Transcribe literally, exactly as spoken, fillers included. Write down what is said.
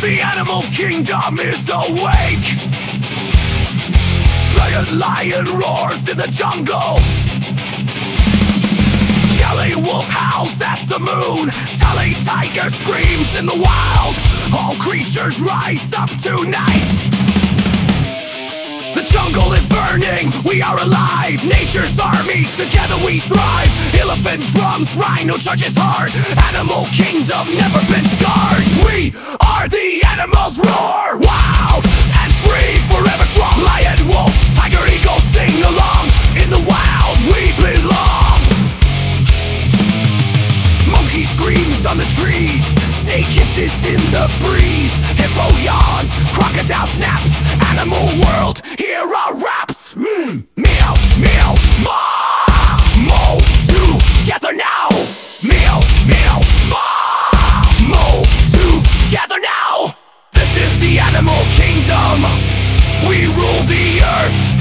The animal kingdom is awake. The lion roars in the jungle. Yelling wolf howls at the moon. Telling tiger screams in the wild. All creatures rise up tonight. The jungle is burning, we are alive. Nature's army, together we thrive. Elephant drums, rhino charges hard. Animal kingdom, never been scarred. We are the animals, roar, wild and free, forever strong. Lion, wolf, tiger, eagle, sing along. In the wild we belong. Monkey screams on the trees. Snake hisses in the breeze. Hippo yawns, crocodile snaps. Animal world, here are raps. mm. Meow, meow, ma, mo, together now. Meow, meow, ma, mo, together now. This is the animal kingdom. We rule the earth.